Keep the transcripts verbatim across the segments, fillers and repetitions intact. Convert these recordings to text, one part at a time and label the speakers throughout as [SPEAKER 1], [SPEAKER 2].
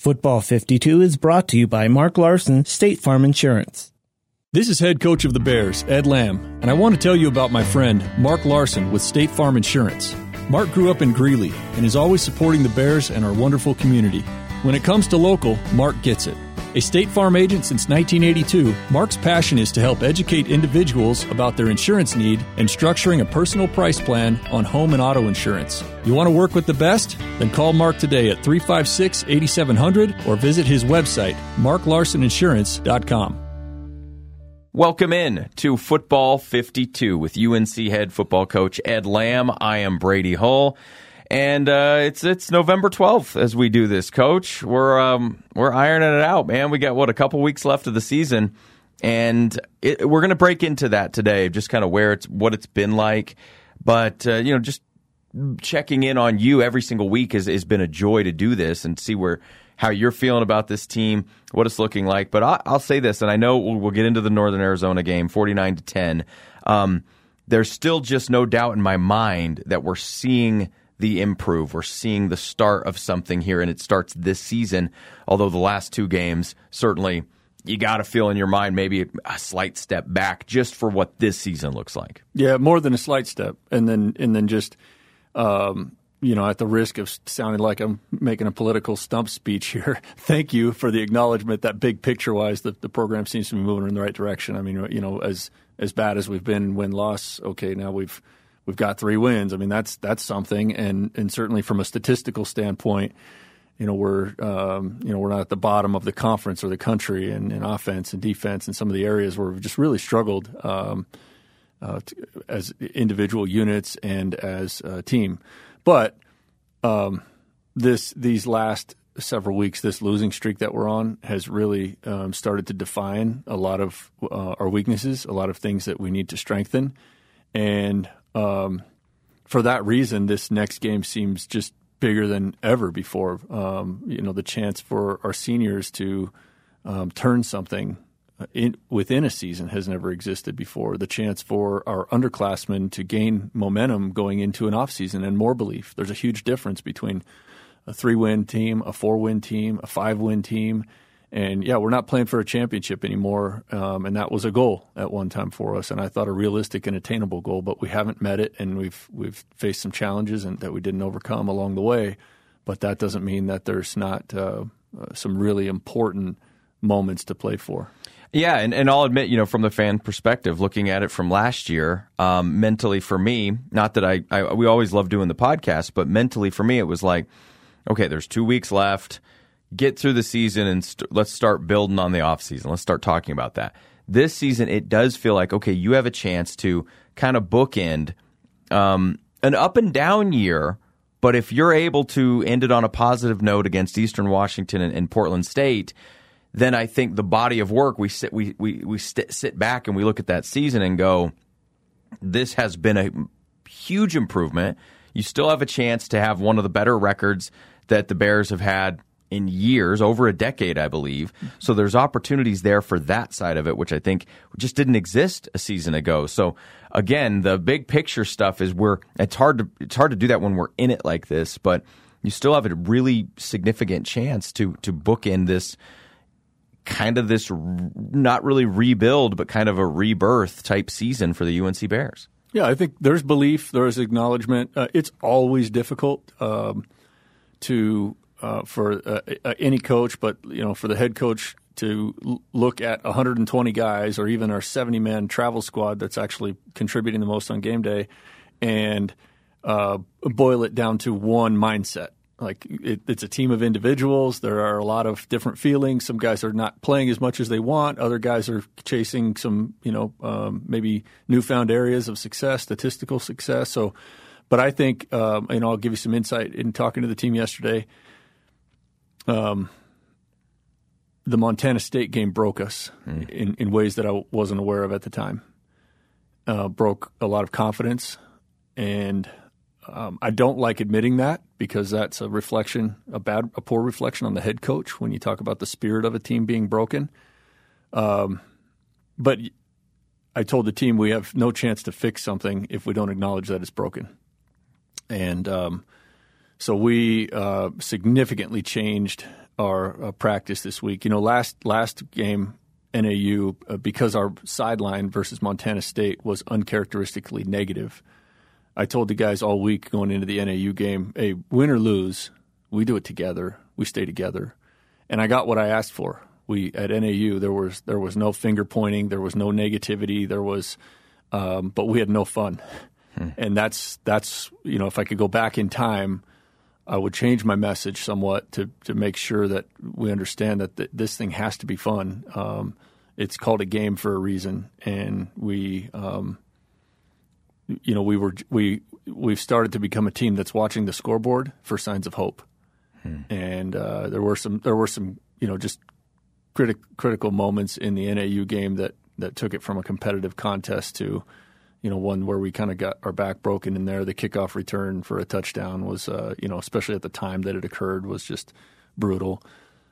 [SPEAKER 1] Football fifty-two is brought to you by Mark Larson, State Farm Insurance.
[SPEAKER 2] This is head coach of the Bears, Ed Lamb, and I want to tell you about my friend, Mark Larson with State Farm Insurance. Mark grew up in Greeley and is always supporting the Bears and our wonderful community. When it comes to local, Mark gets it. A State Farm agent since nineteen eighty-two, Mark's passion is to help educate individuals about their insurance need and structuring a personal price plan on home and auto insurance. You want to work with the best? Then call Mark today at three five six, eight seven zero zero or visit his website, mark larson insurance dot com.
[SPEAKER 3] Welcome in to Football fifty-two with U N C head football coach Ed Lamb. I am Brady Hull. And uh, it's it's November twelfth as we do this, Coach. We're um, we're ironing it out, man. We got what a couple weeks left of the season, and it, we're going to break into that today, just kind of where it's what it's been like. But uh, you know, just checking in on you every single week has, has been a joy to do this and see where how you're feeling about this team, what it's looking like. But I, I'll say this, and I know we'll, we'll get into the Northern Arizona game, forty-nine to ten. Um, there's still just no doubt in my mind that we're seeing the improve. We're seeing the start of something here, and it starts this season, although the last two games, certainly you got to feel in your mind maybe a slight step back just for what this season looks like.
[SPEAKER 2] Yeah, more than a slight step. And then and then just, um, you know, at the risk of sounding like I'm making a political stump speech here, thank you for the acknowledgement that big picture-wise the, the program seems to be moving in the right direction. I mean, you know, as as bad as we've been win-loss, okay, now we've We've got three wins. I mean, that's that's something, and and certainly from a statistical standpoint, you know, we're um, you know we're not at the bottom of the conference or the country in, in offense and defense and some of the areas where we've just really struggled um, uh, to, as individual units and as a team. But um, this these last several weeks, this losing streak that we're on has really um, started to define a lot of uh, our weaknesses, a lot of things that we need to strengthen, and Um, for that reason, this next game seems just bigger than ever before. Um, you know, the chance for our seniors to um, turn something in, within a season has never existed before. The chance for our underclassmen to gain momentum going into an offseason and more belief. There's a huge difference between a three-win team, a four-win team, a five-win team. And, yeah, we're not playing for a championship anymore, um, and that was a goal at one time for us, and I thought a realistic and attainable goal, but we haven't met it, and we've we've faced some challenges and that we didn't overcome along the way. But that doesn't mean that there's not uh, uh, some really important moments to play for.
[SPEAKER 3] Yeah, and, and I'll admit, you know, from the fan perspective, looking at it from last year, um, mentally for me, not that I, I we always love doing the podcast, but mentally for me it was like, okay, there's two weeks left. Get through the season and st- let's start building on the offseason. Let's start talking about that. This season, it does feel like, okay, you have a chance to kind of bookend um, an up and down year, but if you're able to end it on a positive note against Eastern Washington and, and Portland State, then I think the body of work, we sit we we we st- sit back and we look at that season and go, this has been a huge improvement. You still have a chance to have one of the better records that the Bears have had in years, over a decade, I believe. So there's opportunities there for that side of it, which I think just didn't exist a season ago. So again, the big picture stuff is we're it's hard to it's hard to do that when we're in it like this, but you still have a really significant chance to to bookend this kind of this not really rebuild, but kind of a rebirth type season for the U N C Bears.
[SPEAKER 2] Yeah, I think there's belief, there's acknowledgement. Uh, it's always difficult um, to. Uh, for uh, any coach, but you know, for the head coach to l- look at one hundred twenty guys or even our seventy-man travel squad that's actually contributing the most on game day, and uh, boil it down to one mindset. Like it, it's a team of individuals. There are a lot of different feelings. Some guys are not playing as much as they want. Other guys are chasing some, you know, um, maybe newfound areas of success, statistical success. So, but I think, um, you know, I'll give you some insight in talking to the team yesterday. Um, the Montana State game broke us mm. in, in ways that I wasn't aware of at the time. Uh, broke a lot of confidence, and um, I don't like admitting that because that's a reflection, a bad, a poor reflection on the head coach when you talk about the spirit of a team being broken. Um, but I told the team we have no chance to fix something if we don't acknowledge that it's broken, and um, so we uh, significantly changed our uh, practice this week. You know, last last game, N A U, uh, because our sideline versus Montana State was uncharacteristically negative, I told the guys all week going into the N A U game, hey, win or lose, we do it together. We stay together. And I got what I asked for. We at N A U, there was there was no finger pointing, there was no negativity, there was, um, but we had no fun. Hmm. And that's that's you know, if I could go back in time, I would change my message somewhat to to make sure that we understand that th- this thing has to be fun. Um, it's called a game for a reason, and we, um, you know, we were we we've started to become a team that's watching the scoreboard for signs of hope. Hmm. And uh, there were some there were some you know just criti- critical moments in the N A U game that that took it from a competitive contest to, you know, one where we kind of got our back broken in there. The kickoff return for a touchdown was, uh, you know, especially at the time that it occurred, was just brutal.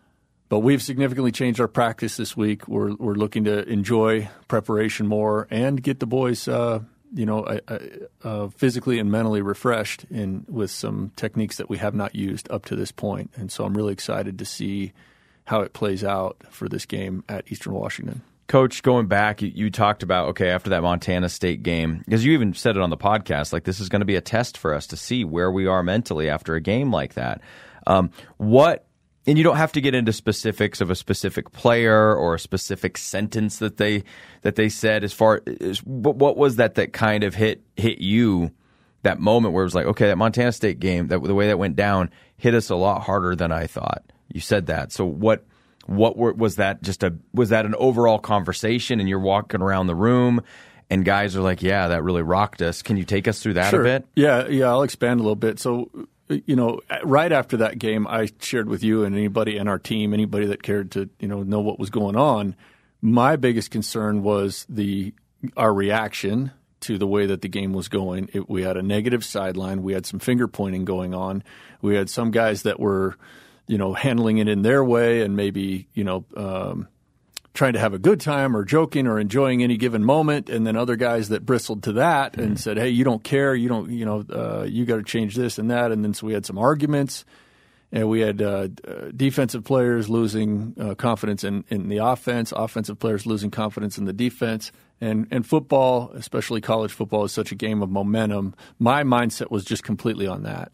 [SPEAKER 2] But we've significantly changed our practice this week. We're we're looking to enjoy preparation more and get the boys, uh, you know, uh, uh, physically and mentally refreshed in with some techniques that we have not used up to this point. And so I'm really excited to see how it plays out for this game at Eastern Washington.
[SPEAKER 3] Coach, going back, you, you talked about, okay, after that Montana State game, because you even said it on the podcast, like this is going to be a test for us to see where we are mentally after a game like that. Um, what, and you don't have to get into specifics of a specific player or a specific sentence that they that they said as far as, but what was that that kind of hit hit you, that moment where it was like, okay, that Montana State game, that the way that went down hit us a lot harder than I thought. You said that. So what? What were, was that? Just a was that an overall conversation? And you're walking around the room, and guys are like, "Yeah, that really rocked us." Can you take us through that
[SPEAKER 2] sure.
[SPEAKER 3] a bit?
[SPEAKER 2] Yeah, yeah. I'll expand a little bit. So, you know, right after that game, I shared with you and anybody in our team, anybody that cared to, you know, know what was going on. My biggest concern was the our reaction to the way that the game was going. It, we had a negative sideline. We had some finger pointing going on. We had some guys that were, you know, handling it in their way and maybe, you know, um, trying to have a good time or joking or enjoying any given moment. And then other guys that bristled to that mm-hmm. and said, hey, you don't care. You don't, you know, uh, you got to change this and that. And then so we had some arguments, and we had uh, defensive players losing uh, confidence in, in the offense, offensive players losing confidence in the defense. And, and football, especially college football, is such a game of momentum. My mindset was just completely on that.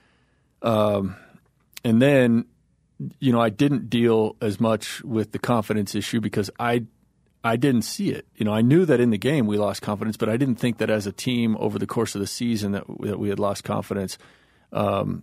[SPEAKER 2] Um, And then, you know, I didn't deal as much with the confidence issue because I I didn't see it. You know, I knew that in the game we lost confidence, but I didn't think that as a team over the course of the season that, that we had lost confidence. Um,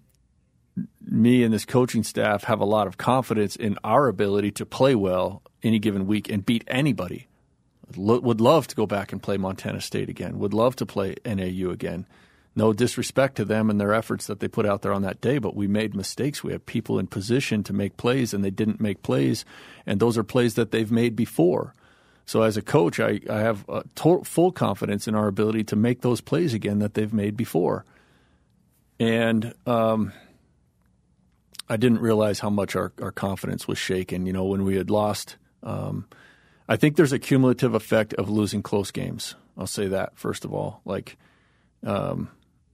[SPEAKER 2] me and this coaching staff have a lot of confidence in our ability to play well any given week and beat anybody. Would love to go back and play Montana State again. Would love to play N A U again. No disrespect to them and their efforts that they put out there on that day, but we made mistakes. We have people in position to make plays, and they didn't make plays, and those are plays that they've made before. So as a coach, I, I have a total, full confidence in our ability to make those plays again that they've made before. And um, I didn't realize how much our, our confidence was shaken, you know, when we had lost. Um, I think there's a cumulative effect of losing close games. I'll say that, first of all. Like, um,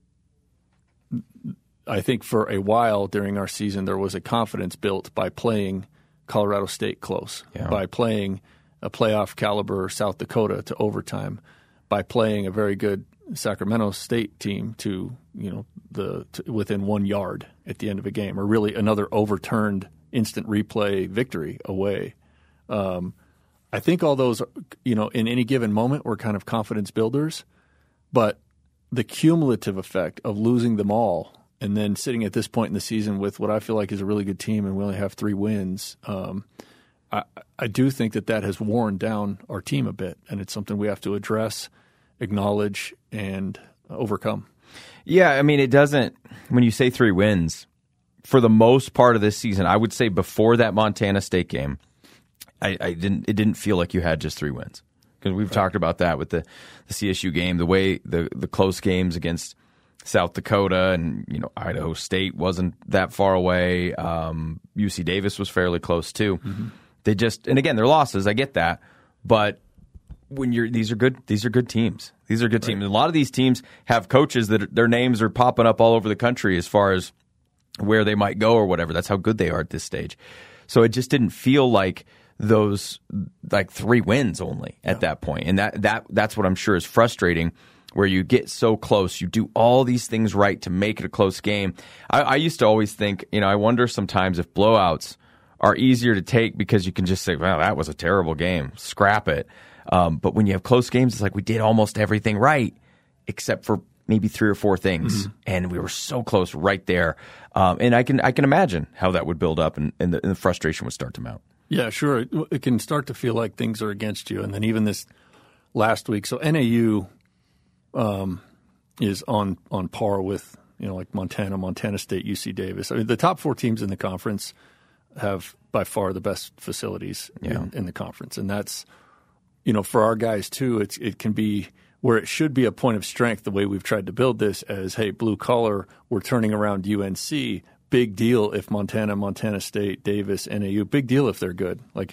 [SPEAKER 2] I think for a while during our season there was a confidence built by playing Colorado State close, yeah. by playing a playoff caliber South Dakota to overtime, by playing a very good Sacramento State team to, you know, the to within one yard at the end of a game, or really another overturned instant replay victory away. Um, I think all those, you know, in any given moment were kind of confidence builders, but the cumulative effect of losing them all and then sitting at this point in the season with what I feel like is a really good team and we only have three wins, um, I, I do think that that has worn down our team a bit, and it's something we have to address, acknowledge, and overcome.
[SPEAKER 3] Yeah, I mean, it doesn't – when you say three wins, for the most part of this season, I would say before that Montana State game, I, I didn't. it didn't feel like you had just three wins. Because we've right. talked about that with the, the C S U game, the way the, the close games against South Dakota and, you know, Idaho State wasn't that far away. Um, U C Davis was fairly close too. Mm-hmm. They just, and again, they're losses. I get that, but when you're these are good these are good teams. These are good right. teams. And a lot of these teams have coaches that their names are popping up all over the country as far as where they might go or whatever. That's how good they are at this stage. So it just didn't feel like those like three wins only at yeah. that point. And that that that's what I'm sure is frustrating, where you get so close, you do all these things right to make it a close game. I, I used to always think, you know, I wonder sometimes if blowouts are easier to take because you can just say, well, that was a terrible game, scrap it. Um, but when you have close games, it's like we did almost everything right except for maybe three or four things, mm-hmm. and we were so close right there. Um, and I can I can imagine how that would build up, and, and, the, and the frustration would start to mount.
[SPEAKER 2] Yeah, sure. It, it can start to feel like things are against you, and then even this last week. So N A U um, is on on par with, you know, like Montana, Montana State, U C Davis. I mean, the top four teams in the conference have by far the best facilities yeah. in, in the conference, and that's, you know, for our guys too. It's it can be where it should be a point of strength, the way we've tried to build this as, hey, blue collar, we're turning around U N C. Big deal if Montana, Montana State, Davis, N A U. Big deal if they're good. Like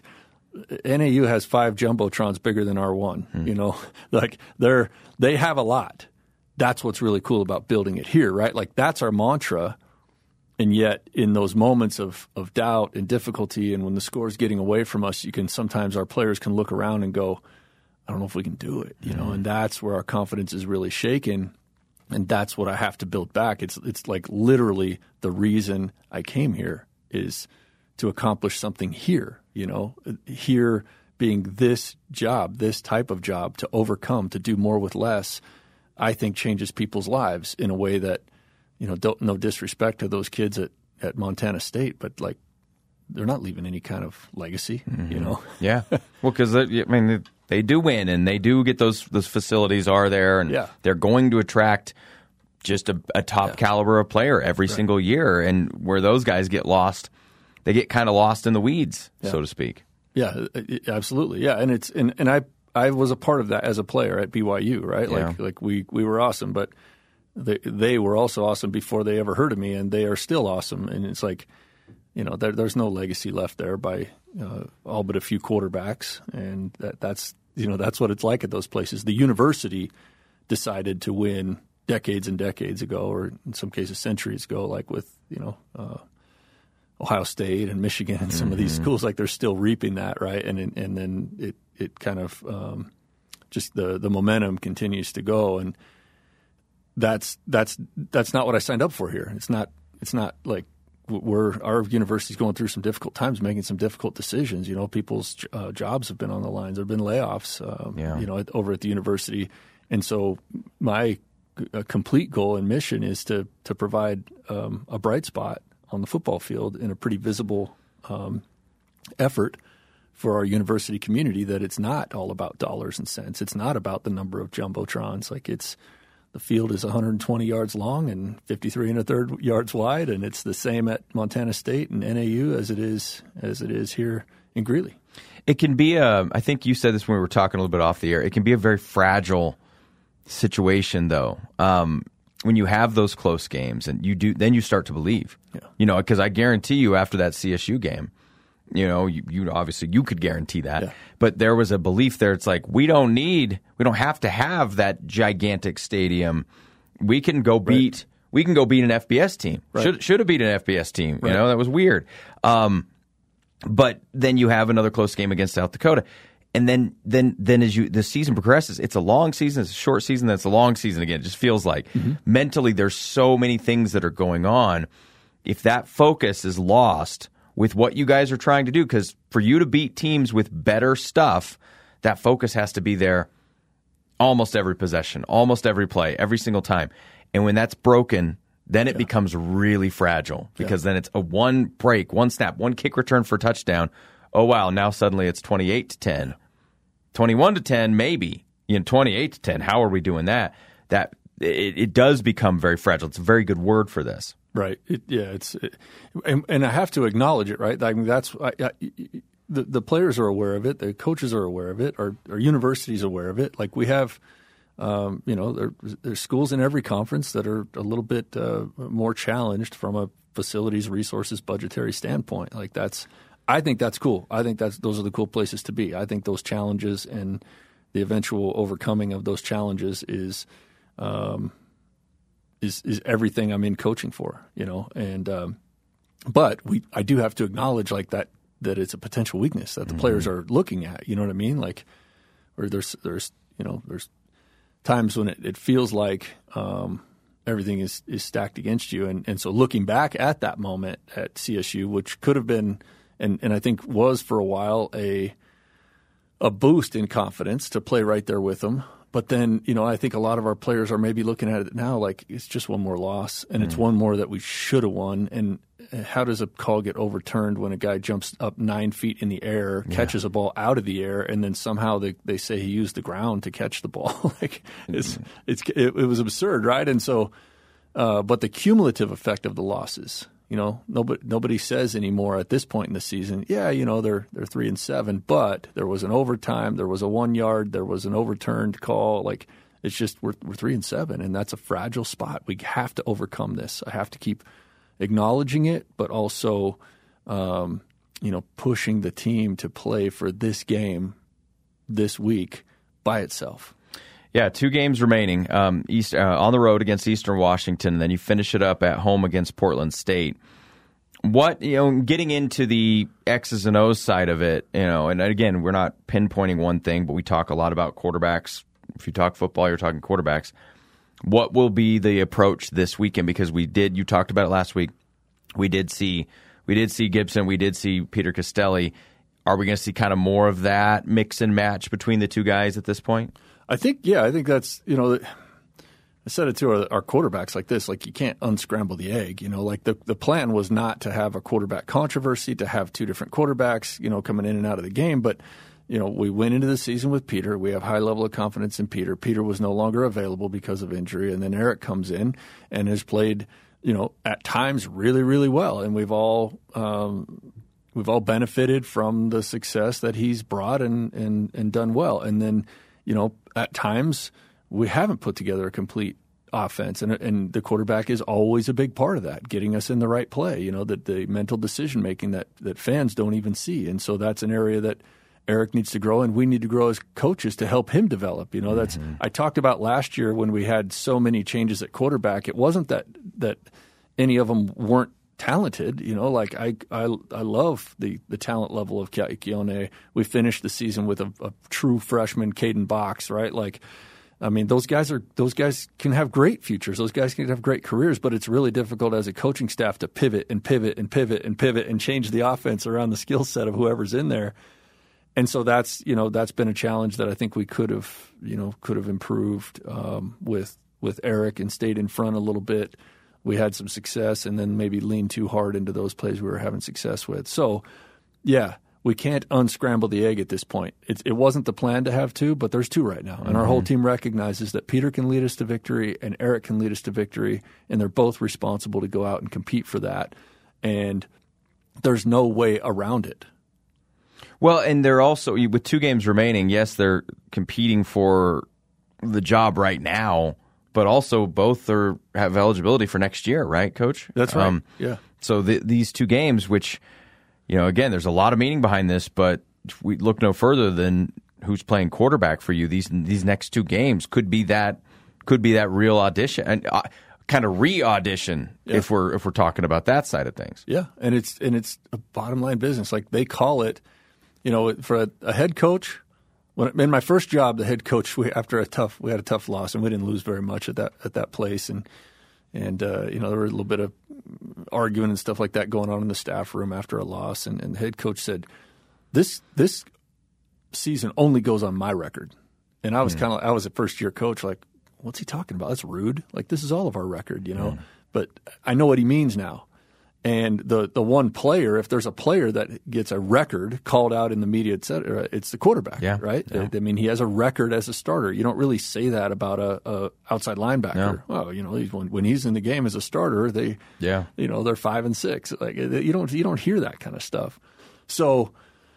[SPEAKER 2] N A U has five jumbotrons bigger than R one. Hmm. You know, like they're they have a lot. That's what's really cool about building it here, right? Like that's our mantra. And yet, in those moments of of doubt and difficulty, and when the score's getting away from us, you can sometimes our players can look around and go, I don't know if we can do it, you know, mm-hmm. and that's where our confidence is really shaken. And that's what I have to build back. It's it's like literally the reason I came here is to accomplish something here, you know, here being this job, this type of job, to overcome, to do more with less, I think changes people's lives in a way that, you know, don't, no disrespect to those kids at, at Montana State, but like they're not leaving any kind of legacy, mm-hmm. you know?
[SPEAKER 3] Yeah. Well, because, I mean, they do win, and they do get those those facilities are there, and yeah. they're going to attract just a, a top yeah. caliber of player every right. single year. And where those guys get lost, they get kind of lost in the weeds, yeah. so to speak.
[SPEAKER 2] Yeah, absolutely. Yeah, and it's and, and I I was a part of that as a player at B Y U, right?
[SPEAKER 3] Yeah.
[SPEAKER 2] Like like we we were awesome, but they they were also awesome before they ever heard of me, and they are still awesome. And it's like, you know, there, there's no legacy left there by uh, all but a few quarterbacks, and that, that's you know that's what it's like at those places. The university decided to win decades and decades ago, or in some cases centuries ago, like with you know uh, Ohio State and Michigan and some mm-hmm. of these schools. Like they're still reaping that, right? And and then it it kind of um, just the the momentum continues to go, and that's that's that's not what I signed up for here. It's not it's not like. We're, our university's going through some difficult times, making some difficult decisions. You know, people's uh, jobs have been on the line. There have been layoffs, um, yeah. you know, at, over at the university. And so my uh, complete goal and mission is to to provide um, a bright spot on the football field in a pretty visible um, effort for our university community, that it's not all about dollars and cents. It's not about the number of jumbotrons. Like it's the field is one hundred twenty yards long and fifty-three and a third yards wide, and it's the same at Montana State and N A U as it is as it is here in Greeley.
[SPEAKER 3] It can be a. I think you said this when we were talking a little bit off the air. It can be a very fragile situation, though. Um, when you have those close games, and you do, then you start to believe. Yeah. You know, because I guarantee you, after that C S U game, you know, you, you obviously you could guarantee that, yeah. but there was a belief there. It's like we don't need, we don't have to have that gigantic stadium. We can go beat, right. we can go beat an F B S team. Right. Should should have beat an F B S team. Right. You know, that was weird. Um, but then you have another close game against South Dakota, and then then then as you the season progresses, it's a long season, it's a short season, that's a long season again. It just feels like mm-hmm. mentally there's so many things that are going on. If that focus is lost with what you guys are trying to do, because for you to beat teams with better stuff, that focus has to be there almost every possession, almost every play, every single time. And when that's broken, then it yeah. becomes really fragile, because yeah. then it's a one break, one snap, one kick return for a touchdown. Oh, wow, now suddenly it's twenty-eight to ten. twenty-one to ten, maybe. You know, twenty-eight to ten, how are we doing that? That it, it does become very fragile. It's a very good word for this.
[SPEAKER 2] Right. It, yeah. It's it, and, and I have to acknowledge it. Right. I mean, that's I, I, the the players are aware of it. The coaches are aware of it. Our our university's aware of it. Like we have, um, you know, there, there's schools in every conference that are a little bit uh, more challenged from a facilities, resources, budgetary standpoint. Like that's, I think that's cool. I think that's those are the cool places to be. I think those challenges and the eventual overcoming of those challenges is. Um, is is everything I'm in coaching for, you know. And um, but we I do have to acknowledge like that that it's a potential weakness that the mm-hmm. players are looking at. You know what I mean? Like, or there's there's you know there's times when it, it feels like um, everything is, is stacked against you, and and so looking back at that moment at C S U, which could have been and and I think was for a while a a boost in confidence to play right there with them. But then, you know, I think a lot of our players are maybe looking at it now like it's just one more loss, and mm. it's one more that we should have won. And how does a call get overturned when a guy jumps up nine feet in the air, yeah. catches a ball out of the air, and then somehow they, they say he used the ground to catch the ball? like it's it's it, it was absurd, right? And so, uh, but the cumulative effect of the losses. You know, nobody nobody says anymore at this point in the season, yeah, you know, they're they're three and seven, but there was an overtime, there was a one yard, there was an overturned call. Like it's just we're we're three and seven, and that's a fragile spot. We have to overcome this. I have to keep acknowledging it, but also, um, you know, pushing the team to play for this game this week by itself.
[SPEAKER 3] Yeah, two games remaining. Um, East uh, on the road against Eastern Washington, and then you finish it up at home against Portland State. What, you know, getting into the X's and O's side of it, you know, and again, we're not pinpointing one thing, but we talk a lot about quarterbacks. If you talk football, you're talking quarterbacks. What will be the approach this weekend? Because we did, you talked about it last week. We did see, we did see Gibson, we did see Peter Costelli. Are we going to see kind of more of that mix and match between the two guys at this point?
[SPEAKER 2] I think, yeah, I think that's, you know, I said it to our, our quarterbacks like this, like you can't unscramble the egg, you know, like the, the plan was not to have a quarterback controversy, to have two different quarterbacks, you know, coming in and out of the game. But, you know, we went into the season with Peter. We have high level of confidence in Peter. Peter was no longer available because of injury. And then Eric comes in and has played, you know, at times really, really well. And we've all, um, we've all benefited from the success that he's brought and, and, and done well. And then, you know, at times we haven't put together a complete offense, and and the quarterback is always a big part of that, getting us in the right play, you know, that the mental decision making that, that fans don't even see. And so that's an area that Eric needs to grow, and we need to grow as coaches to help him develop. You know, that's mm-hmm. I talked about last year when we had so many changes at quarterback. It wasn't that that any of them weren't talented, you know, like I I, I love the, the talent level of Keone. We finished the season with a, a true freshman, Caden Box, right? Like, I mean, those guys are those guys can have great futures. Those guys can have great careers, but it's really difficult as a coaching staff to pivot and pivot and pivot and pivot and change the offense around the skill set of whoever's in there. And so that's, you know, that's been a challenge that I think we could have, you know, could have improved um, with with Eric and stayed in front a little bit. We had some success and then maybe leaned too hard into those plays we were having success with. So, yeah, we can't unscramble the egg at this point. It, it wasn't the plan to have two, but there's two right now. And mm-hmm. our whole team recognizes that Peter can lead us to victory and Eric can lead us to victory, and they're both responsible to go out and compete for that. And there's no way around it.
[SPEAKER 3] Well, and they're also, with two games remaining, yes, they're competing for the job right now, but also both are have eligibility for next year, right, Coach?
[SPEAKER 2] That's right. Um, yeah.
[SPEAKER 3] So the, these two games, which, you know, again, there's a lot of meaning behind this, but if we look no further than who's playing quarterback for you. These these next two games could be that could be that real audition and uh, kind of re-audition yeah. if we're if we're talking about that side of things.
[SPEAKER 2] Yeah, and it's and it's a bottom line business. Like they call it, you know, for a, a head coach. When, in my first job, the head coach, we after a tough, we had a tough loss, and we didn't lose very much at that at that place, and and uh, you know there was a little bit of arguing and stuff like that going on in the staff room after a loss, and, and the head coach said, "This this season only goes on my record," and I was mm. kind of I was a first year coach, like, what's he talking about? That's rude. Like this is all of our record, you know. Mm. But I know what he means now. And the, the one player, if there's a player that gets a record called out in the media, et cetera, it's the quarterback,
[SPEAKER 3] yeah,
[SPEAKER 2] right?
[SPEAKER 3] Yeah.
[SPEAKER 2] I mean, he has a record as a starter. You don't really say that about a, a outside linebacker.
[SPEAKER 3] No.
[SPEAKER 2] Well, you know, he's, when, when he's in the game as a starter, they,
[SPEAKER 3] yeah,
[SPEAKER 2] you know, they're five and six. Like you don't you don't hear that kind of stuff. So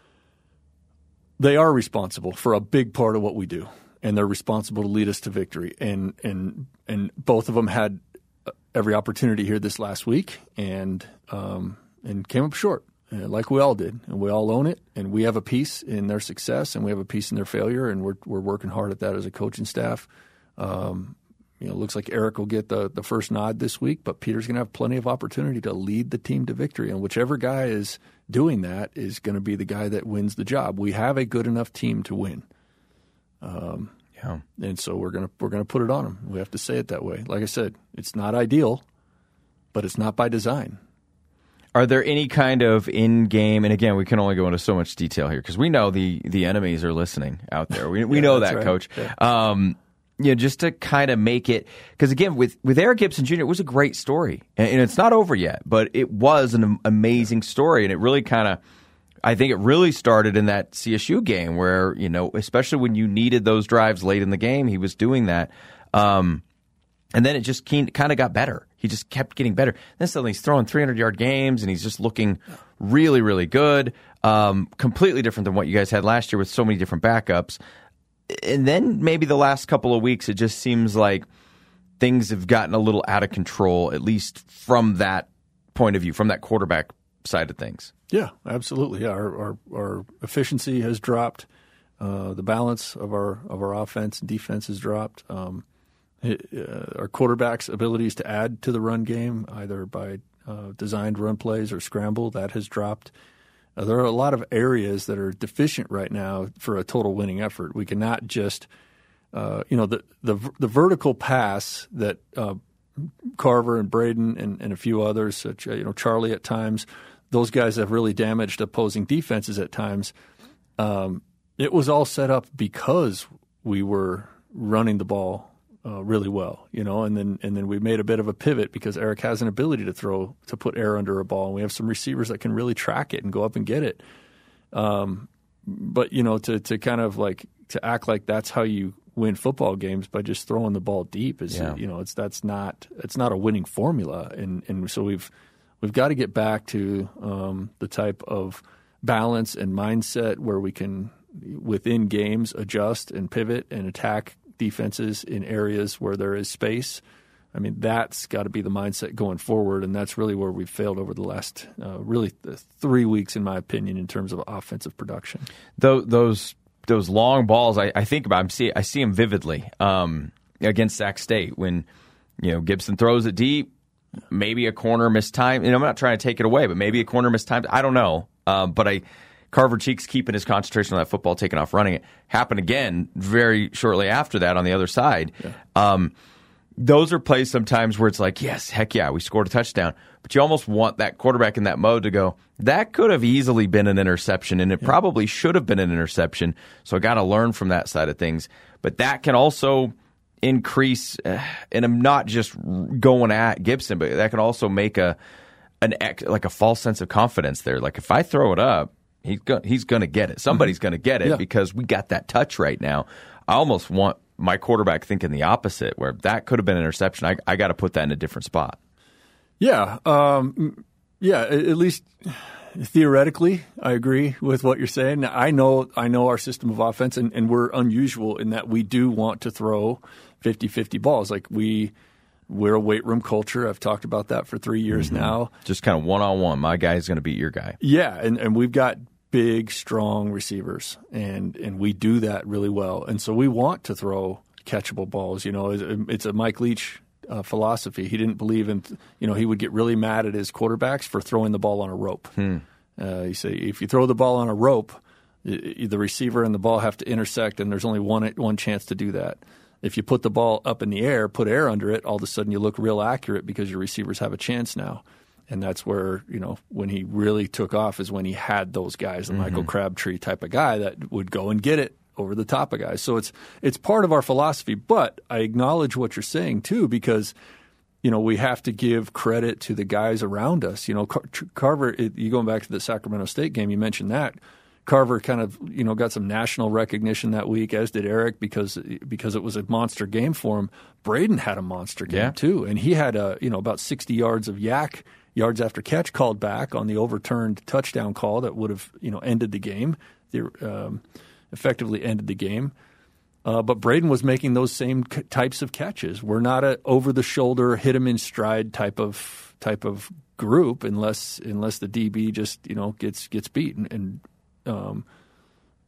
[SPEAKER 2] they are responsible for a big part of what we do, and they're responsible to lead us to victory. And and and both of them had every opportunity here this last week, and um, and came up short, uh, like we all did, and we all own it. And we have a piece in their success, and we have a piece in their failure, and we're we're working hard at that as a coaching staff. Um, you know, it looks like Eric will get the, the first nod this week, but Peter's going to have plenty of opportunity to lead the team to victory. And whichever guy is doing that is going to be the guy that wins the job. We have a good enough team to win. Um, yeah. And so we're going to we're going to put it on them. We have to say it that way. Like I said, it's not ideal, but it's not by design.
[SPEAKER 3] Are there any kind of in-game, and again, we can only go into so much detail here because we know the, the enemies are listening out there. We, we yeah, know that, right. Coach. Yeah. Um, you know, just to kind of make it, because again, with, with Eric Gibson Junior, it was a great story, and, and it's not over yet, but it was an amazing story, and it really kind of, I think it really started in that C S U game where, you know, especially when you needed those drives late in the game, he was doing that. Um, and then it just kind of got better. He just kept getting better. Then suddenly he's throwing three hundred yard games, and he's just looking really, really good. Um, completely different than what you guys had last year with so many different backups. And then maybe the last couple of weeks, it just seems like things have gotten a little out of control, at least from that point of view, from that quarterback side of things.
[SPEAKER 2] Yeah, absolutely. Yeah, our our, our efficiency has dropped. Uh, the balance of our of our offense and defense has dropped. Um, it, uh, our quarterback's abilities to add to the run game, either by uh, designed run plays or scramble, that has dropped. Uh, there are a lot of areas that are deficient right now for a total winning effort. We cannot just, uh, you know, the the the vertical pass that uh, Carver and Braden and, and a few others, such uh, you know Charlie at times. Those guys have really damaged opposing defenses at times. Um, it was all set up because we were running the ball uh, really well, you know, and then and then we made a bit of a pivot because Eric has an ability to throw, to put air under a ball, and we have some receivers that can really track it and go up and get it. Um, but, you know, to, to kind of like to act like that's how you win football games by just throwing the ball deep is, yeah. you know, it's that's not it's not a winning formula, and and so we've. We've got to get back to um, the type of balance and mindset where we can, within games, adjust and pivot and attack defenses in areas where there is space. I mean, that's got to be the mindset going forward, and that's really where we've failed over the last uh, really th- three weeks, in my opinion, in terms of offensive production.
[SPEAKER 3] Those those, those long balls, I, I think about. I see I see them vividly um, against Sac State when you know Gibson throws it deep. Maybe a corner missed time. You know, I'm not trying to take it away, but maybe a corner missed time. I don't know. Um, but I, Carver Cheeks keeping his concentration on that football, taking off, running it. Happened again very shortly after that on the other side. Yeah. Um, those are plays sometimes where it's like, yes, heck yeah, we scored a touchdown. But you almost want that quarterback in that mode to go, that could have easily been an interception, and it yeah. probably should have been an interception. So I got to learn from that side of things. But that can also increase, uh, and I'm not just going at Gibson, but that can also make a an like a false sense of confidence there. Like if I throw it up, he's go, he's going to get it. Somebody's mm-hmm. going to get it yeah. because we got that touch right now. I almost want my quarterback thinking the opposite, where that could have been an interception. I, I got to put that in a different spot.
[SPEAKER 2] Yeah, um, yeah. At least theoretically, I agree with what you're saying. I know I know our system of offense, and, and we're unusual in that we do want to throw fifty-fifty balls. Like we, we're a weight room culture. I've talked about that for three years mm-hmm. now.
[SPEAKER 3] Just kind of one-on-one. My guy is going to beat your guy.
[SPEAKER 2] Yeah, and, and we've got big, strong receivers, and, and we do that really well. And so we want to throw catchable balls. You know, it's, it's a Mike Leach uh, philosophy. He didn't believe in, you know, he would get really mad at his quarterbacks for throwing the ball on a rope. Hmm. Uh, he said, if you throw the ball on a rope, the receiver and the ball have to intersect, and there's only one one chance to do that. If you put the ball up in the air, put air under it, all of a sudden you look real accurate because your receivers have a chance now. And that's where, you know, when he really took off is when he had those guys, the mm-hmm. Michael Crabtree type of guy that would go and get it over the top of guys. So it's it's part of our philosophy. But I acknowledge what you're saying, too, because, you know, we have to give credit to the guys around us. You know, Car- Carver, it, you going back to the Sacramento State game, you mentioned that. Carver kind of, you know, got some national recognition that week, as did Eric, because because it was a monster game for him. Braden had a monster game yeah. too, and he had a you know about sixty yards of yak yards after catch called back on the overturned touchdown call that would have you know ended the game, the, um, effectively ended the game. Uh, but Braden was making those same c- types of catches. We're not a over the shoulder, hit him in stride type of type of group, unless unless the D B just you know gets gets beat and. and Um,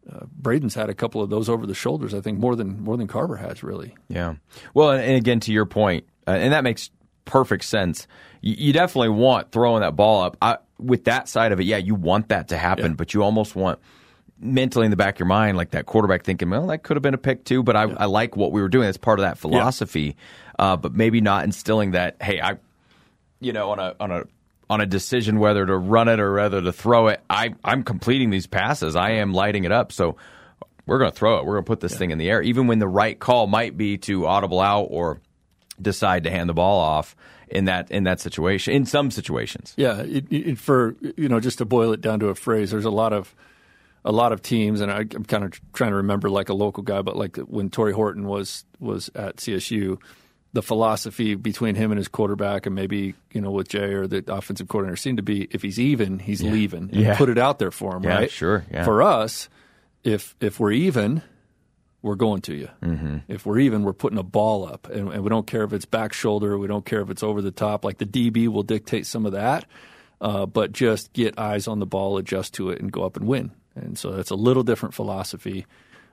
[SPEAKER 2] uh, Braden's had a couple of those over the shoulders, I think, more than more than Carver has, really.
[SPEAKER 3] Yeah. Well, and again, to your point, uh, and that makes perfect sense. You, you definitely want throwing that ball up. I, with that side of it, yeah, you want that to happen, yeah. but you almost want mentally in the back of your mind, like that quarterback thinking, well, that could have been a pick too, but I, yeah. I like what we were doing. That's part of that philosophy, yeah. uh, but maybe not instilling that, hey, I, you know, on a on a on a decision whether to run it or whether to throw it, I, I'm completing these passes. I am lighting it up, so we're going to throw it. We're going to put this yeah. thing in the air, even when the right call might be to audible out or decide to hand the ball off in that in that situation, in some situations.
[SPEAKER 2] Yeah, it, it, for you know, just to boil it down to a phrase, there's a lot of a lot of teams, and I, I'm kind of trying to remember like a local guy, but like when Torrey Horton was was at C S U, the philosophy between him and his quarterback, and maybe you know with Jay or the offensive coordinator, seemed to be if he's even, he's yeah. leaving. And
[SPEAKER 3] yeah.
[SPEAKER 2] put it out there for him,
[SPEAKER 3] yeah,
[SPEAKER 2] right?
[SPEAKER 3] Sure. Yeah.
[SPEAKER 2] For us, if if we're even, we're going to you.
[SPEAKER 3] Mm-hmm.
[SPEAKER 2] If we're even, we're putting a ball up, and, and we don't care if it's back shoulder, we don't care if it's over the top. Like the D B will dictate some of that, uh, but just get eyes on the ball, adjust to it, and go up and win. And so that's a little different philosophy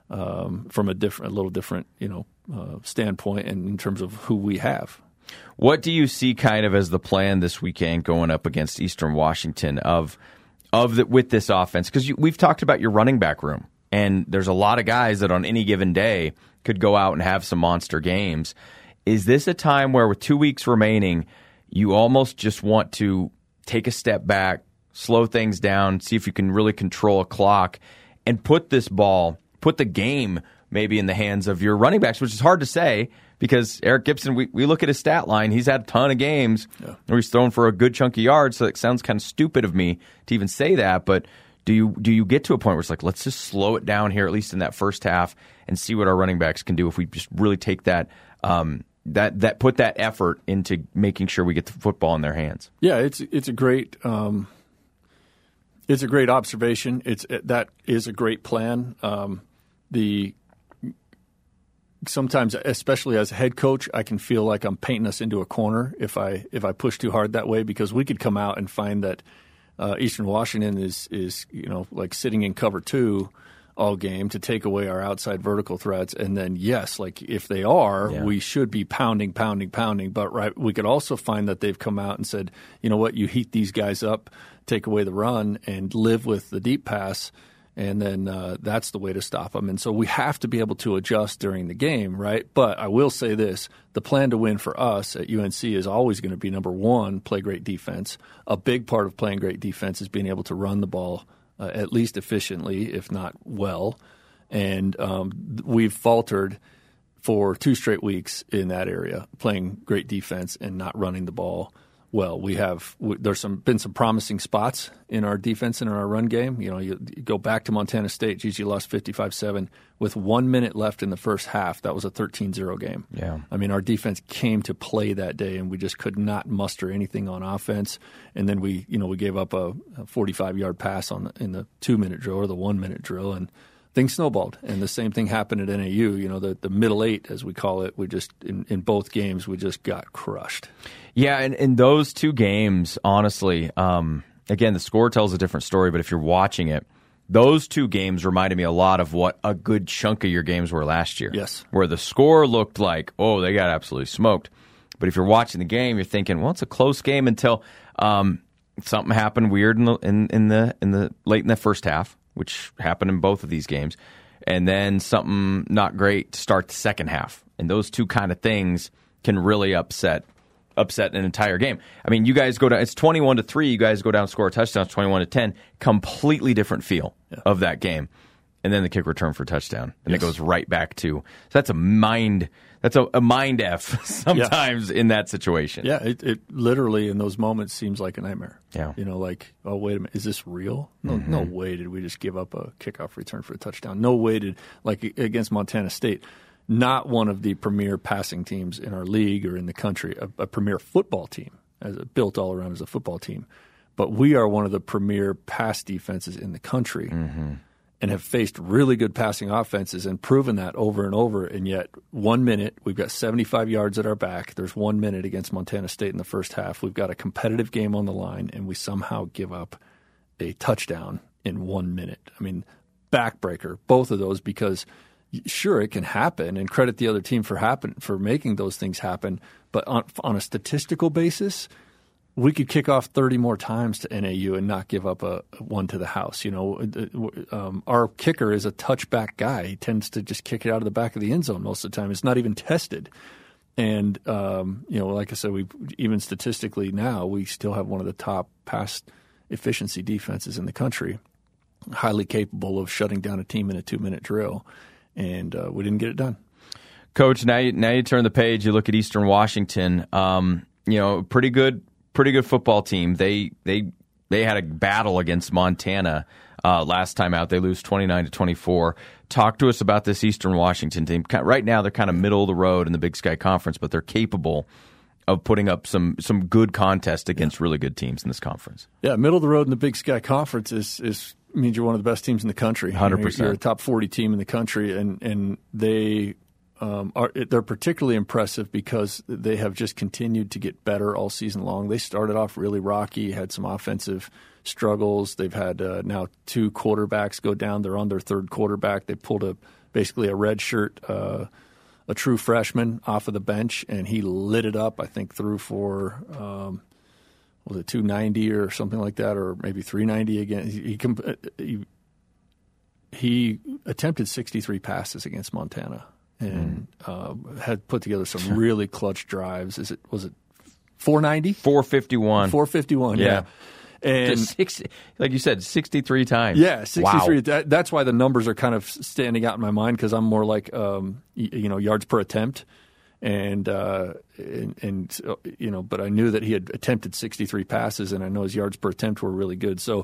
[SPEAKER 2] um, from a different, a little different, you know, uh, standpoint, and in terms of who we have.
[SPEAKER 3] What do you see kind of as the plan this weekend going up against Eastern Washington of of the, with this offense? Because we've talked about your running back room. And there's a lot of guys that on any given day could go out and have some monster games. Is this a time where with two weeks remaining, you almost just want to take a step back, slow things down, see if you can really control a clock, and put this ball, put the game maybe in the hands of your running backs, which is hard to say because Eric Gibson, we, we look at his stat line, he's had a ton of games yeah. where he's thrown for a good chunk of yards, so it sounds kind of stupid of me to even say that, but Do you do you get to a point where it's like, let's just slow it down here, at least in that first half, and see what our running backs can do if we just really take that um, that that put that effort into making sure we get the football in their hands?
[SPEAKER 2] Yeah, it's it's a great um, it's a great observation. It's it, that is a great plan. Um, the sometimes, especially as a head coach, I can feel like I'm painting us into a corner if I if I push too hard that way, because we could come out and find that Uh, Eastern Washington is, is you know, like sitting in cover two all game to take away our outside vertical threats. And then, yes, like if they are, yeah. we should be pounding, pounding, pounding. But right, we could also find that they've come out and said, you know what, you heat these guys up, take away the run, and live with the deep pass. And then uh, that's the way to stop them. And so we have to be able to adjust during the game, right? But I will say this, the plan to win for us at U N C is always going to be, number one, play great defense. A big part of playing great defense is being able to run the ball uh, at least efficiently, if not well. And um, we've faltered for two straight weeks in that area, playing great defense and not running the ball well. We have there's some been some promising spots in our defense and in our run game. You know, you, you go back to Montana State. G G lost fifty-five seven with one minute left in the first half. That was a thirteen zero game.
[SPEAKER 3] Yeah,
[SPEAKER 2] I mean, our defense came to play that day, and we just could not muster anything on offense. And then we, you know, we gave up a forty-five yard pass on the, in the two minute drill or the one minute drill, and things snowballed. And the same thing happened at N A U. You know, the, the middle eight, as we call it, we just in, in both games we just got crushed.
[SPEAKER 3] Yeah, and in those two games, honestly, um, again, the score tells a different story, but if you're watching it, those two games reminded me a lot of what a good chunk of your games were last year.
[SPEAKER 2] Yes.
[SPEAKER 3] Where the score looked like, oh, they got absolutely smoked. But if you're watching the game, you're thinking, well, it's a close game until um, something happened weird in the, in, in the in the late in the first half, which happened in both of these games, and then something not great to start the second half. And those two kind of things can really upset upset an entire game. I mean, you guys go down, it's twenty-one to three, you guys go down and score a touchdown, it's twenty-one to ten, completely different feel yeah. of that game. And then the kick return for a touchdown, and yes. it goes right back to, so that's a mind, that's a, a mind F sometimes yeah. in that situation.
[SPEAKER 2] Yeah, it, it literally in those moments seems like a nightmare.
[SPEAKER 3] Yeah.
[SPEAKER 2] You know, like, oh, wait a minute, is this real? No, mm-hmm. no way did we just give up a kickoff return for a touchdown. No way did, like against Montana State, not one of the premier passing teams in our league or in the country, a, a premier football team, as a, built all around as a football team. But we are one of the premier pass defenses in the country
[SPEAKER 3] mm-hmm.
[SPEAKER 2] and have faced really good passing offenses and proven that over and over. And yet one minute, we've got seventy-five yards at our back. There's one minute against Montana State in the first half. We've got a competitive game on the line, and we somehow give up a touchdown in one minute. I mean, backbreaker, both of those, because sure, it can happen, and credit the other team for happen for making those things happen. But on, on a statistical basis, we could kick off thirty more times to N A U and not give up a one to the house. You know, um, our kicker is a touchback guy. He tends to just kick it out of the back of the end zone most of the time. It's not even tested. And, um, you know, like I said, we even statistically now, we still have one of the top pass efficiency defenses in the country, highly capable of shutting down a team in a two-minute drill. And uh, we didn't get it done.
[SPEAKER 3] Coach, now you, now you turn the page, you look at Eastern Washington, um, you know, pretty good pretty good football team. They they they had a battle against Montana uh, last time out. They lose twenty-nine to twenty-four. Talk to us about this Eastern Washington team. Right now, they're kind of middle of the road in the Big Sky Conference, but they're capable of putting up some some good contests against yeah. really good teams in this conference.
[SPEAKER 2] Yeah, middle of the road in the Big Sky Conference is is means you're one of the best teams in the country.
[SPEAKER 3] one hundred percent.
[SPEAKER 2] You're, you're a top forty team in the country, and and they um, are they're particularly impressive because they have just continued to get better all season long. They started off really rocky, had some offensive struggles. They've had uh, now two quarterbacks go down. They're on their third quarterback. They pulled a basically a red shirt, uh, a true freshman off of the bench, and he lit it up. I think threw for um, was it two ninety or something like that, or maybe three ninety again. He he, he attempted sixty-three passes against Montana and mm. uh, had put together some really clutch drives. Is it was it four ninety?
[SPEAKER 3] four fifty-one.
[SPEAKER 2] four fifty-one.
[SPEAKER 3] Yeah.
[SPEAKER 2] yeah. And
[SPEAKER 3] sixty, like you said, sixty-three times.
[SPEAKER 2] Yeah, sixty-three.
[SPEAKER 3] Wow.
[SPEAKER 2] That, that's why the numbers are kind of standing out in my mind, because I'm more like um, you know yards per attempt, and, uh, and and you know. But I knew that he had attempted sixty-three passes, and I know his yards per attempt were really good. So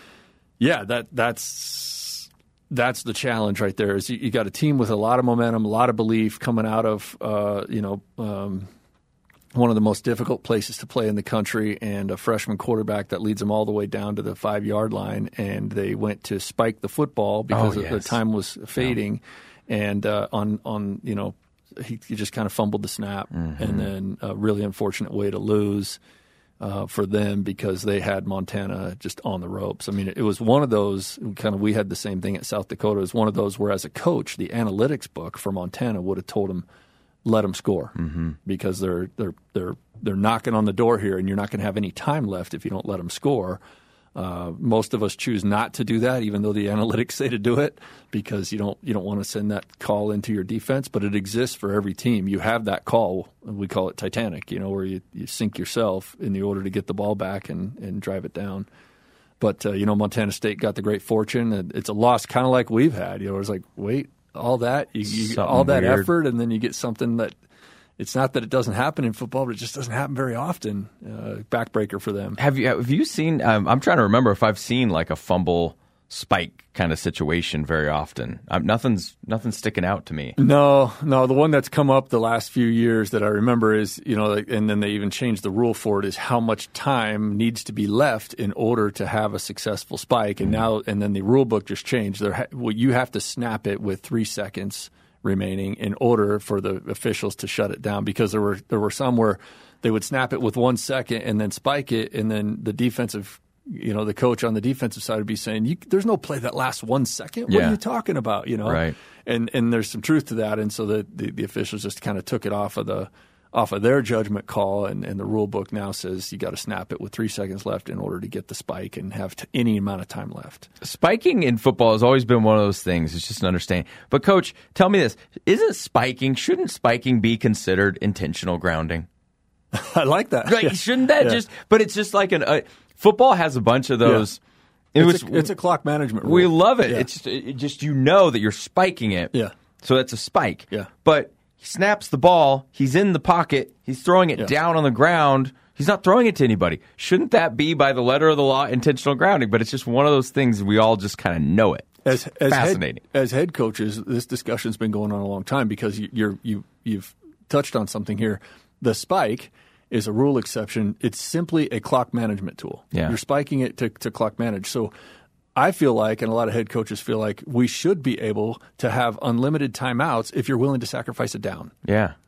[SPEAKER 2] yeah, that that's that's the challenge right there. Is you, you got a team with a lot of momentum, a lot of belief coming out of uh, you know. Um, one of the most difficult places to play in the country, and a freshman quarterback that leads them all the way down to the five-yard line, and they went to spike the football because
[SPEAKER 3] oh, yes.
[SPEAKER 2] the time was fading, yeah. and uh, on, on you know, he, he just kind of fumbled the snap, mm-hmm. and then a really unfortunate way to lose uh, for them because they had Montana just on the ropes. I mean, it was one of those, kind of we had the same thing at South Dakota, it was one of those where as a coach, the analytics book for Montana would have told him, let them score mm-hmm. because they're they're they're they're knocking on the door here, and you're not going to have any time left if you don't let them score. Uh, most of us choose not to do that, even though the analytics say to do it, because you don't you don't want to send that call into your defense. But it exists for every team. You have that call. We call it Titanic, you know, where you, you sink yourself in the order to get the ball back and, and drive it down. But uh, you know, Montana State got the great fortune, and it's a loss kind of like we've had. You know, it's like wait. All that, you, you, all that weird. effort, and then you get something that it's not that it doesn't happen in football, but it just doesn't happen very often. Uh, backbreaker for them.
[SPEAKER 3] Have you have you seen? Um, I'm trying to remember if I've seen like a fumble spike kind of situation very often. Um, nothing's nothing's sticking out to me.
[SPEAKER 2] No, no. The one that's come up the last few years that I remember is, you know, and then they even changed the rule for it, is how much time needs to be left in order to have a successful spike. And now, and then the rule book just changed. There, ha- well, you have to snap it with three seconds remaining in order for the officials to shut it down, because there were there were some where they would snap it with one second and then spike it, and then the defensive. You know, the coach on the defensive side would be saying, you, there's no play that lasts one second. What
[SPEAKER 3] yeah.
[SPEAKER 2] are you talking about? You know,
[SPEAKER 3] right.
[SPEAKER 2] and and there's some truth to that. And so the, the, the officials just kind of took it off of the off of their judgment call. And, and the rule book now says you got to snap it with three seconds left in order to get the spike and have t- any amount of time left.
[SPEAKER 3] Spiking in football has always been one of those things. It's just an understanding. But Coach, tell me this: isn't spiking? Shouldn't spiking be considered intentional grounding?
[SPEAKER 2] I like that.
[SPEAKER 3] Right?
[SPEAKER 2] Yeah.
[SPEAKER 3] Shouldn't that
[SPEAKER 2] yeah.
[SPEAKER 3] just? But it's just like an. Uh, Football has a bunch of those.
[SPEAKER 2] Yeah.
[SPEAKER 3] It
[SPEAKER 2] it's,
[SPEAKER 3] was,
[SPEAKER 2] a, it's a clock management rule.
[SPEAKER 3] We love it.
[SPEAKER 2] Yeah.
[SPEAKER 3] It's it just you know that you're spiking it.
[SPEAKER 2] Yeah.
[SPEAKER 3] So that's a spike.
[SPEAKER 2] Yeah.
[SPEAKER 3] But he snaps the ball. He's in the pocket. He's throwing it
[SPEAKER 2] yeah.
[SPEAKER 3] down on the ground. He's not throwing it to anybody. Shouldn't that be, by the letter of the law, intentional grounding? But it's just one of those things we all just kind of know it.
[SPEAKER 2] As, as
[SPEAKER 3] fascinating.
[SPEAKER 2] Head, as head coaches, this discussion's been going on a long time because you, you're you you've touched on something here. The spike is a rule exception. It's simply a clock management tool.
[SPEAKER 3] Yeah.
[SPEAKER 2] You're spiking it to, to clock manage. So I feel like, and a lot of head coaches feel like, we should be able to have unlimited timeouts if you're willing to sacrifice it down.
[SPEAKER 3] Yeah.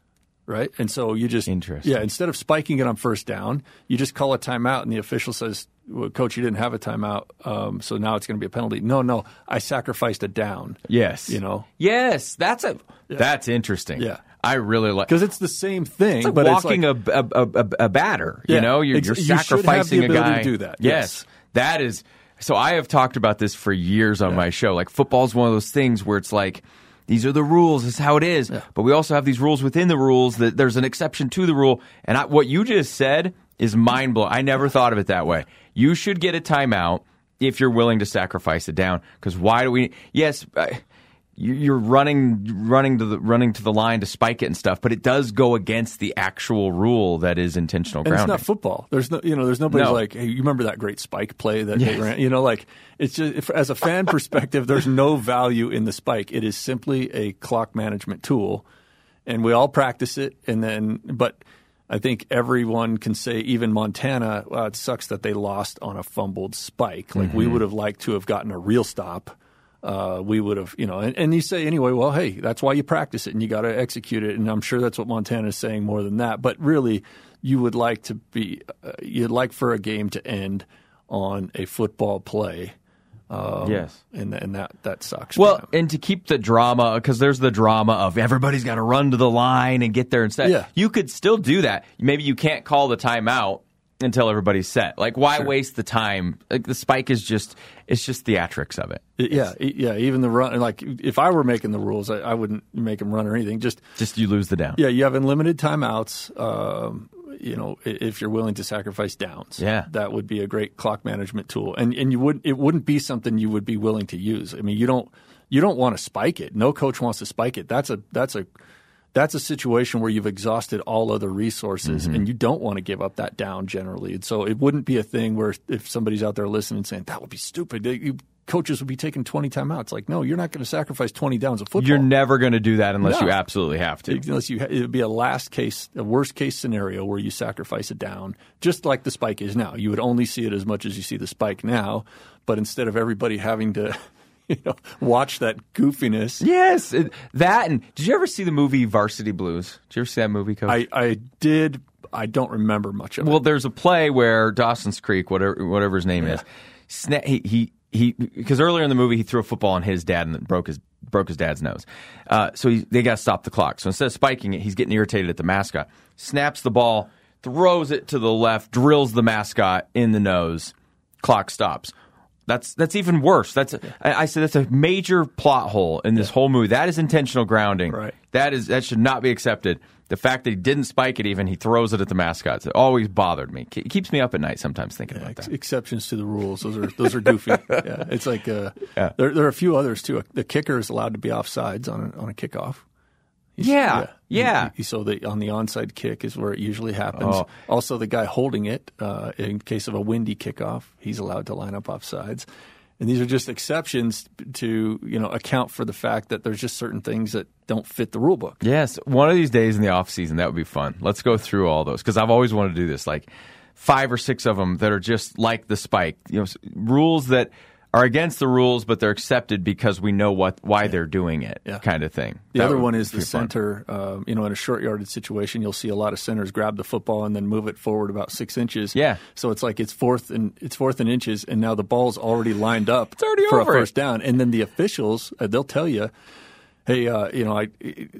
[SPEAKER 2] right? And so you just
[SPEAKER 3] Interesting.
[SPEAKER 2] yeah, instead of spiking it on first down, you just call a timeout, and the official says, well, "Coach, you didn't have a timeout, um, so now it's going to be a penalty." No, no, I sacrificed a down.
[SPEAKER 3] Yes,
[SPEAKER 2] you know.
[SPEAKER 3] Yes, that's a yeah. that's interesting.
[SPEAKER 2] Yeah.
[SPEAKER 3] I really like
[SPEAKER 2] because it's the same thing.
[SPEAKER 3] It's like
[SPEAKER 2] but
[SPEAKER 3] walking
[SPEAKER 2] it's like,
[SPEAKER 3] a, a, a, a batter.
[SPEAKER 2] Yeah,
[SPEAKER 3] you know, you're, you're
[SPEAKER 2] you
[SPEAKER 3] sacrificing
[SPEAKER 2] should have the
[SPEAKER 3] a guy
[SPEAKER 2] to do that.
[SPEAKER 3] Yes,
[SPEAKER 2] yes,
[SPEAKER 3] that is. So I have talked about this for years on yeah. my show. Like football is one of those things where it's like these are the rules. This is how it is. Yeah. But we also have these rules within the rules that there's an exception to the rule. And I, what you just said is mind blowing. I never thought of it that way. You should get a timeout if you're willing to sacrifice it down. Because why do we? Yes. I, You're running, running to the running to the line to spike it and stuff, but it does go against the actual rule that is intentional grounding.
[SPEAKER 2] And it's not football. There's no, you know, there's nobody's
[SPEAKER 3] no.
[SPEAKER 2] like, hey, you remember that great spike play that
[SPEAKER 3] yes.
[SPEAKER 2] they ran? You know, like it's just if, as a fan perspective, there's no value in the spike. It is simply a clock management tool, and we all practice it. And then, but I think everyone can say, even Montana, well, it sucks that they lost on a fumbled spike. Like mm-hmm. we would have liked to have gotten a real stop. Uh, we would have, you know, and, and you say anyway, well, hey, that's why you practice it and you got to execute it. And I'm sure that's what Montana is saying more than that. But really, you would like to be, uh, you'd like for a game to end on a football play. Um,
[SPEAKER 3] yes.
[SPEAKER 2] And, and that, that sucks.
[SPEAKER 3] Well, and to keep the drama, because there's the drama of everybody's got to run to the line and get there instead.
[SPEAKER 2] Yeah.
[SPEAKER 3] You could still do that. Maybe you can't call the timeout until everybody's set. Like, why
[SPEAKER 2] sure.
[SPEAKER 3] waste the time? Like, the spike is just, it's just theatrics of it.
[SPEAKER 2] it yeah, yeah. Even the run, like, if I were making the rules, I, I wouldn't make them run or anything. Just,
[SPEAKER 3] just you lose the down.
[SPEAKER 2] Yeah, you have unlimited timeouts. Um, you know, if you're willing to sacrifice downs,
[SPEAKER 3] yeah,
[SPEAKER 2] that would be a great clock management tool. And and you would, it wouldn't be something you would be willing to use. I mean, you don't, you don't want to spike it. No coach wants to spike it. That's a, that's a. That's a situation where you've exhausted all other resources, mm-hmm. and you don't want to give up that down generally. And so it wouldn't be a thing where if somebody's out there listening saying, that would be stupid, they, you, coaches would be taking twenty timeouts. Like, no, you're not going to sacrifice twenty downs of football.
[SPEAKER 3] You're never going to do that unless
[SPEAKER 2] no.
[SPEAKER 3] you absolutely have to.
[SPEAKER 2] Unless you, it would be a last case, a worst case scenario where you sacrifice a down, just like the spike is now. You would only see it as much as you see the spike now, but instead of everybody having to – you know, watch that goofiness.
[SPEAKER 3] Yes, it, that and did you ever see the movie Varsity Blues? Did you ever see that movie, Coach?
[SPEAKER 2] I, I did. I don't remember much of
[SPEAKER 3] well,
[SPEAKER 2] it.
[SPEAKER 3] Well, there's a play where Dawson's Creek, whatever whatever his name yeah. is, sna- he he he because earlier in the movie he threw a football on his dad and broke his broke his dad's nose. Uh, so he, they got to stop the clock. So instead of spiking it, he's getting irritated at the mascot. Snaps the ball, throws it to the left, drills the mascot in the nose. Clock stops. That's that's even worse. That's I, I said that's a major plot hole in this yeah. whole movie. That is intentional grounding.
[SPEAKER 2] Right.
[SPEAKER 3] That is that should not be accepted. The fact that he didn't spike it, even he throws it at the mascots. It always bothered me. It keeps me up at night sometimes thinking
[SPEAKER 2] yeah,
[SPEAKER 3] about that.
[SPEAKER 2] Ex- exceptions to the rules. Those are those are goofy. yeah, it's like uh,
[SPEAKER 3] yeah.
[SPEAKER 2] there there are a few others too. The kicker is allowed to be offsides on a, on a kickoff.
[SPEAKER 3] He's, yeah, yeah. yeah.
[SPEAKER 2] He, he, so the, on the onside kick is where it usually happens.
[SPEAKER 3] Oh.
[SPEAKER 2] Also, the guy holding it, uh, in case of a windy kickoff, he's allowed to line up offsides. And these are just exceptions to, you know, account for the fact that there's just certain things that don't fit the rule book.
[SPEAKER 3] Yes. One of these days in the off season, that would be fun. Let's go through all those because I've always wanted to do this, like five or six of them that are just like the spike, you know, rules that are against the rules, but they're accepted because we know what why yeah. they're doing it,
[SPEAKER 2] yeah.
[SPEAKER 3] kind of thing.
[SPEAKER 2] The
[SPEAKER 3] that
[SPEAKER 2] other one is the
[SPEAKER 3] fun.
[SPEAKER 2] center. Um, you know, in a short yarded situation, you'll see a lot of centers grab the football and then move it forward about six inches.
[SPEAKER 3] Yeah.
[SPEAKER 2] So it's like it's fourth and it's fourth and inches, and now the ball's already lined up
[SPEAKER 3] it's already
[SPEAKER 2] for
[SPEAKER 3] over
[SPEAKER 2] a first
[SPEAKER 3] it.
[SPEAKER 2] down. And then the officials, uh, they'll tell you, hey, uh, you know, I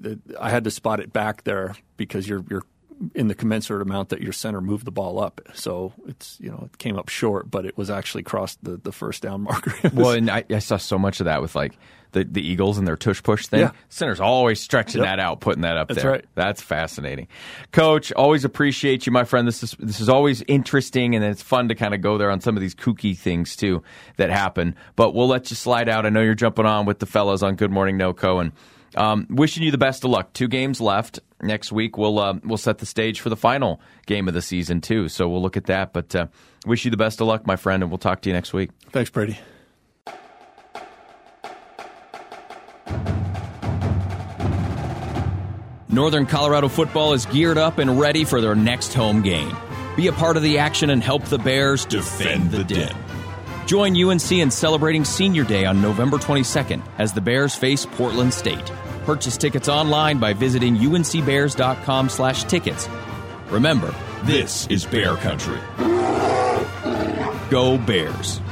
[SPEAKER 2] I had to spot it back there because you're you're. in the commensurate amount that your center moved the ball up. So it's, you know, it came up short, but it was actually crossed the, the first down marker.
[SPEAKER 3] Well, and I, I saw so much of that with like the, the Eagles and their tush push thing.
[SPEAKER 2] Yeah.
[SPEAKER 3] Center's always stretching
[SPEAKER 2] yep.
[SPEAKER 3] that out, putting that up
[SPEAKER 2] That's
[SPEAKER 3] there.
[SPEAKER 2] Right.
[SPEAKER 3] That's fascinating. Coach, always appreciate you, my friend. This is this is always interesting, and it's fun to kind of go there on some of these kooky things too that happen. But we'll let you slide out. I know you're jumping on with the fellas on Good Morning NoCo, and Um, wishing you the best of luck. Two games left. Next week we'll uh, we'll set the stage for the final game of the season too. So we'll look at that. But uh, wish you the best of luck, my friend, and we'll talk to you next week.
[SPEAKER 2] Thanks, Brady.
[SPEAKER 4] Northern Colorado football is geared up and ready for their next home game. Be a part of the action and help the Bears defend the Den. Join U N C in celebrating Senior Day on November twenty-second as the Bears face Portland State. Purchase tickets online by visiting uncbears.com slash tickets. Remember, this is Bear Country. Go Bears.